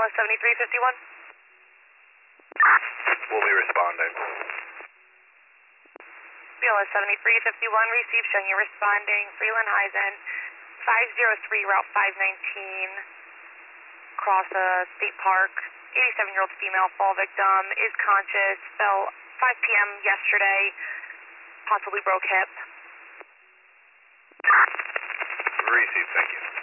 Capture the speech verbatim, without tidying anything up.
S seventy-three fifty-one. We'll be responding. B L S seventy-three fifty-one received, showing you responding. Freeland Heisen, five oh three, Route five nineteen, across a state park. eighty-seven-year-old female fall victim, is conscious, fell five p m yesterday, possibly broke hip. Received, thank you.